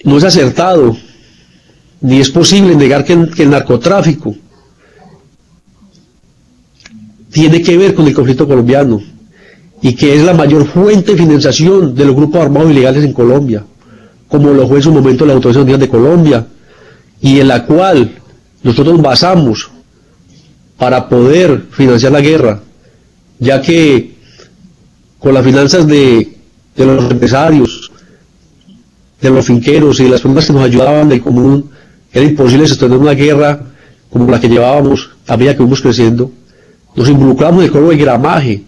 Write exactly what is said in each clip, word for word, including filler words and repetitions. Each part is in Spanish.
no es acertado, ni es posible negar que, que el narcotráfico tiene que ver con el conflicto colombiano y que es la mayor fuente de financiación de los grupos armados ilegales en Colombia, como lo fue en su momento la Autoridad Unida de Colombia, y en la cual nosotros nos basamos para poder financiar la guerra, ya que con las finanzas de, de los empresarios, de los finqueros y de las personas que nos ayudaban del común, era imposible sostener una guerra como la que llevábamos a medida que fuimos creciendo. Nos involucramos en el cobro de gramaje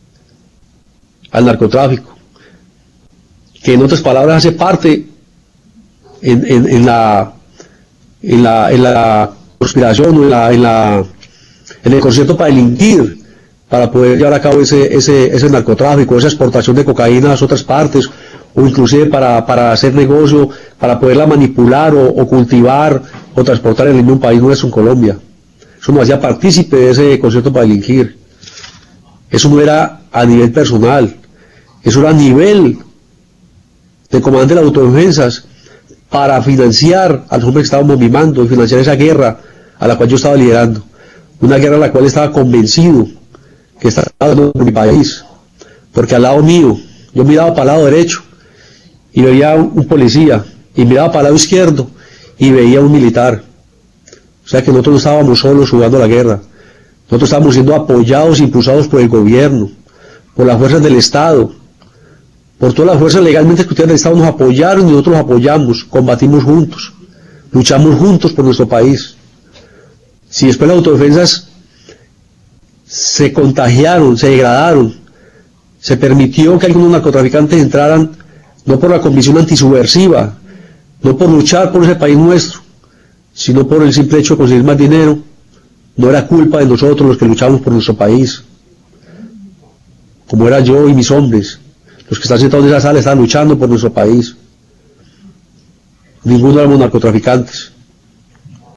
al narcotráfico, que en otras palabras hace parte en, en, en, la, en, la, en la conspiración o en, la, en, la, en el concierto para delinquir, para poder llevar a cabo ese, ese, ese narcotráfico, esa exportación de cocaína a otras partes, o inclusive para, para hacer negocio, para poderla manipular o, o cultivar o transportar en el mismo país nuestro, en Colombia. Eso nos hacía partícipe de ese concierto para delinquir. Eso no era a nivel personal, eso era a nivel de comandante de las autodefensas para financiar a los hombres que estábamos mimando y financiar esa guerra a la cual yo estaba liderando. Una guerra a la cual estaba convencido que estaba dando por mi país, porque al lado mío, yo miraba para el lado derecho y veía un, un policía, y miraba para el lado izquierdo y veía un militar. O sea que nosotros no estábamos solos jugando la guerra, nosotros estábamos siendo apoyados e impulsados por el gobierno, por las fuerzas del Estado, por todas las fuerzas legalmente discutidas del Estado. Nos apoyaron y nosotros los apoyamos, combatimos juntos, luchamos juntos por nuestro país. Si después las autodefensas se contagiaron, se degradaron, se permitió que algunos narcotraficantes entraran, no por la convicción antisubversiva, no por luchar por ese país nuestro, sino por el simple hecho de conseguir más dinero, no era culpa de nosotros los que luchamos por nuestro país, como era yo y mis hombres, los que están sentados en esa sala están luchando por nuestro país. Ninguno éramos narcotraficantes.